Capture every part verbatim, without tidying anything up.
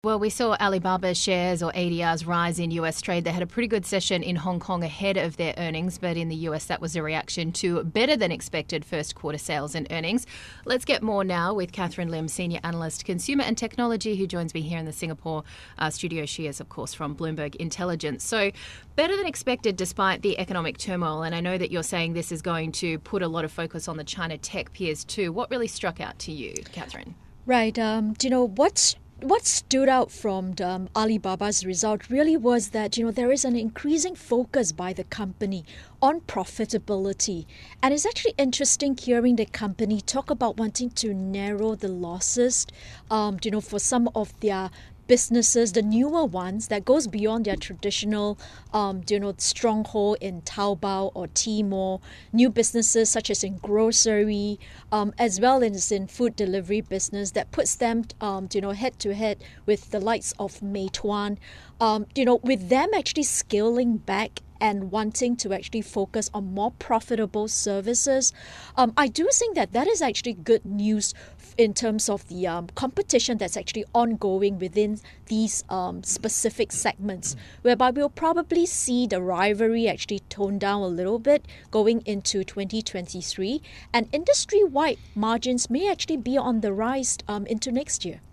Well, we saw Alibaba shares or A D Rs rise in U S trade. They had a pretty good session in Hong Kong ahead of their earnings, but in the U S that was a reaction to better than expected first quarter sales and earnings. Let's get more now with Catherine Lim, Senior Analyst, Consumer and Technology, who joins me here in the Singapore uh, studio. She is, of course, from Bloomberg Intelligence. So better than expected despite the economic turmoil, and I know that you're saying this is going to put a lot of focus on the China tech peers too. What really struck out to you, Catherine? Right. Um, do you know what's What stood out from um, Alibaba's result really was that, you know, there is an increasing focus by the company on profitability. And it's actually interesting hearing the company talk about wanting to narrow the losses, um, you know, for some of their businesses, the newer ones that goes beyond their traditional, um, you know, stronghold in Taobao or Tmall, new businesses such as in grocery, um, as well as in food delivery business that puts them, um, you know, head to head with the likes of Meituan, um, you know, with them actually scaling back and wanting to actually focus on more profitable services. Um, I do think that that is actually good news in terms of the um, competition that's actually ongoing within these um, specific segments, whereby we'll probably see the rivalry actually tone down a little bit going into twenty twenty-three, and industry-wide margins may actually be on the rise um, into next year.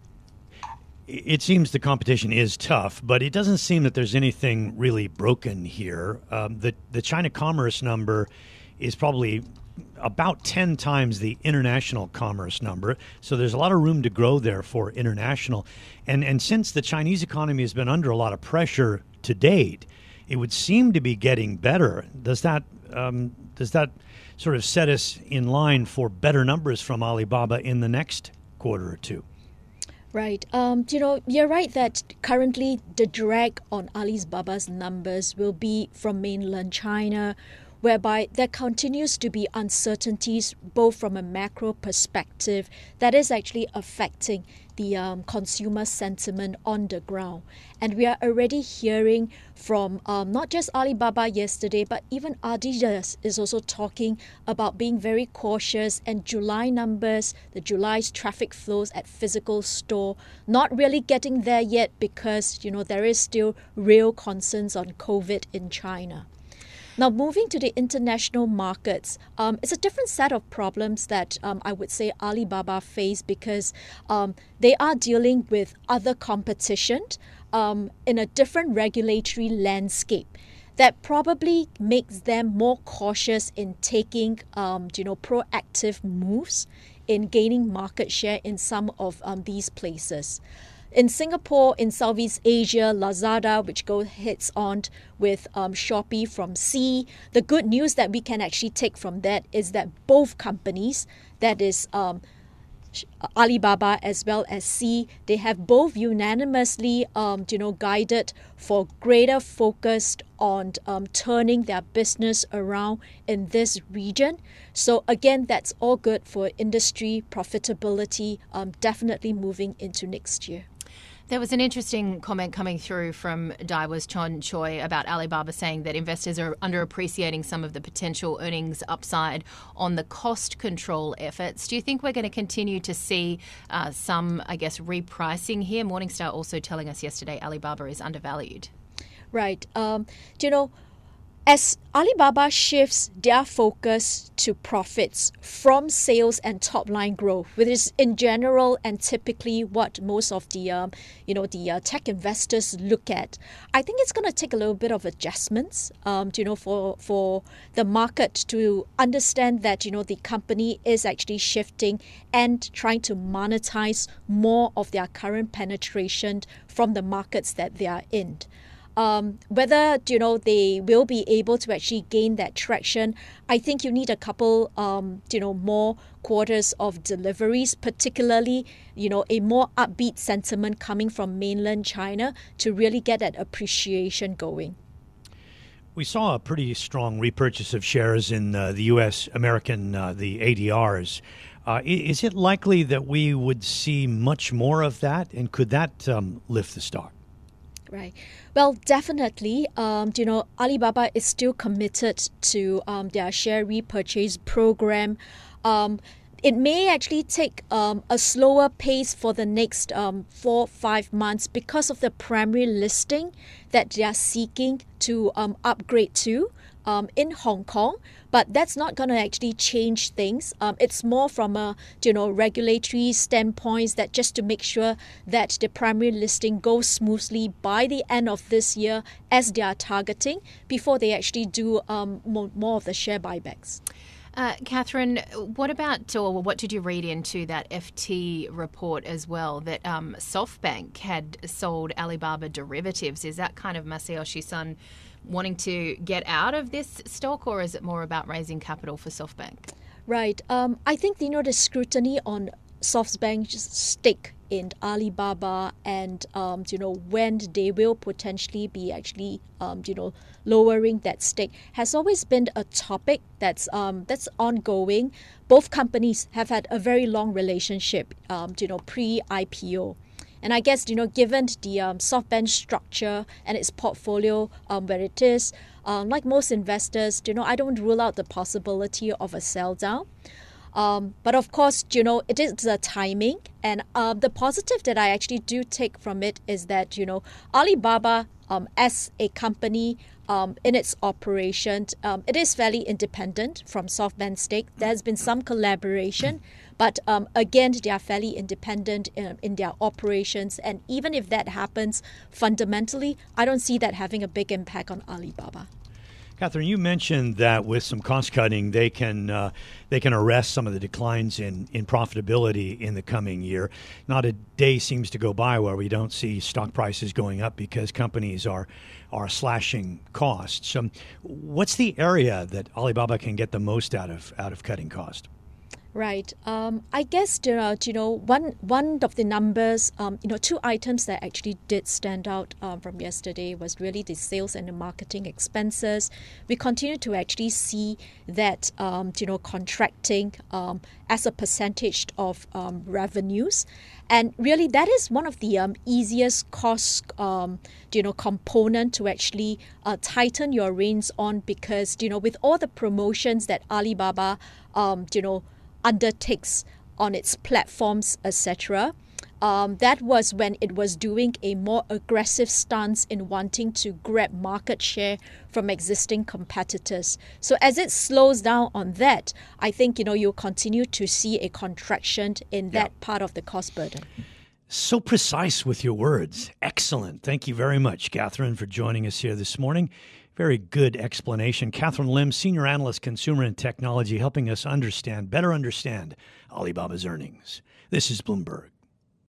It seems the competition is tough, but it doesn't seem that there's anything really broken here. Um, the the China commerce number is probably about ten times the international commerce number, so there's a lot of room to grow there for international. And and since the Chinese economy has been under a lot of pressure to date, it would seem to be getting better. Does that um, does that sort of set us in line for better numbers from Alibaba in the next quarter or two? Right. Um, you know, you're right that currently the drag on Alibaba's numbers will be from mainland China, whereby there continues to be uncertainties both from a macro perspective that is actually affecting the um, consumer sentiment on the ground. And we are already hearing from um, not just Alibaba yesterday, but even Adidas is also talking about being very cautious, and July numbers, the July's traffic flows at physical store, not really getting there yet because, you know, there is still real concerns on COVID in China. Now, moving to the international markets, um, it's a different set of problems that um, I would say Alibaba face because um, they are dealing with other competition um, in a different regulatory landscape that probably makes them more cautious in taking, um, you know, proactive moves in gaining market share in some of um, these places. In Singapore, in Southeast Asia, Lazada, which goes heads on with um, Shopee from Sea. The good news that we can actually take from that is that both companies, that is um, Alibaba as well as Sea, they have both unanimously, um, you know, guided for greater focus on um, turning their business around in this region. So again, that's all good for industry profitability, um, definitely moving into next year. There was an interesting comment coming through from Daiwa's Chon Choi about Alibaba saying that investors are underappreciating some of the potential earnings upside on the cost control efforts. Do you think we're going to continue to see uh, some, I guess, repricing here? Morningstar also telling us yesterday Alibaba is undervalued. Right. Um, you know, as Alibaba shifts their focus to profits from sales and top-line growth, which is in general and typically what most of the, um, you know, the uh, tech investors look at, I think it's going to take a little bit of adjustments, um, you know, for for the market to understand that, you know, the company is actually shifting and trying to monetize more of their current penetration from the markets that they are in. Um, whether, you know, they will be able to actually gain that traction, I think you need a couple, um, you know, more quarters of deliveries, particularly, you know, a more upbeat sentiment coming from mainland China to really get that appreciation going. We saw a pretty strong repurchase of shares in uh, the U S American, uh, the A D Rs. Uh, is it likely that we would see much more of that, and could that um, lift the stock? Right. Well, definitely, um, you know, Alibaba is still committed to um, their share repurchase program. Um, it may actually take um, a slower pace for the next um, four, five months because of the primary listing that they are seeking to um, upgrade to um, in Hong Kong. But that's not going to actually change things. Um, it's more from a you know regulatory standpoint, that just to make sure that the primary listing goes smoothly by the end of this year, as they are targeting, before they actually do um, more, more of the share buybacks. Uh, Catherine, what about, or what did you read into that F T report as well, that um, SoftBank had sold Alibaba derivatives? Is that kind of Masayoshi Son wanting to get out of this stock, or is it more about raising capital for SoftBank? Right. Um, I think, you know, the scrutiny on SoftBank's stake in Alibaba and, um, you know, when they will potentially be actually, um, you know, lowering that stake has always been a topic that's um, that's ongoing. Both companies have had a very long relationship, um, you know, pre-I P O. And I guess, you know, given the um, SoftBank structure and its portfolio um, where it is, um, like most investors, you know, I don't rule out the possibility of a sell down. Um, but of course, you know, it is the timing. And uh, the positive that I actually do take from it is that, you know, Alibaba um, as a company um, in its operation, um, it is fairly independent from SoftBank's stake. There has been some collaboration, but um, again, they are fairly independent in, in their operations. And even if that happens, fundamentally, I don't see that having a big impact on Alibaba. Catherine, you mentioned that with some cost cutting, they can uh, they can arrest some of the declines in, in profitability in the coming year. Not a day seems to go by where we don't see stock prices going up because companies are are slashing costs. Um, what's the area that Alibaba can get the most out of out of cutting cost? Right. Um, I guess there are, you know, one one of the numbers, um, you know, two items that actually did stand out um, from yesterday was really the sales and the marketing expenses. We continue to actually see that, um, you know, contracting um, as a percentage of um, revenues. And really, that is one of the um, easiest cost, um, you know, component to actually uh, tighten your reins on, because, you know, with all the promotions that Alibaba, um, you know, undertakes on its platforms, et cetera. Um, that was when it was doing a more aggressive stance in wanting to grab market share from existing competitors. So as it slows down on that, I think, you know, you'll continue to see a contraction in that yeah. part of the cost burden. So precise with your words. Excellent. Thank you very much, Catherine, for joining us here this morning. Very good explanation. Catherine Lim, Senior Analyst, Consumer and Technology, helping us understand, better understand Alibaba's earnings. This is Bloomberg.